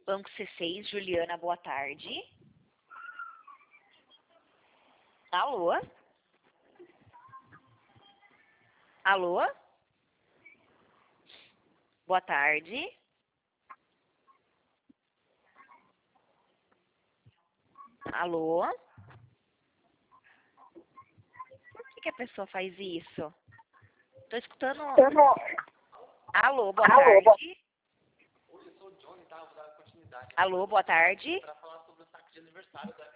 Banco C6, Juliana, boa tarde. Alô? Alô? Boa tarde. Alô? Por que a pessoa faz isso? Tô escutando. Alô, boa tarde. Oi, eu sou o Johnny, tá? Eu vou dar continuidade. Alô, boa tarde. Para falar sobre o saque de aniversário da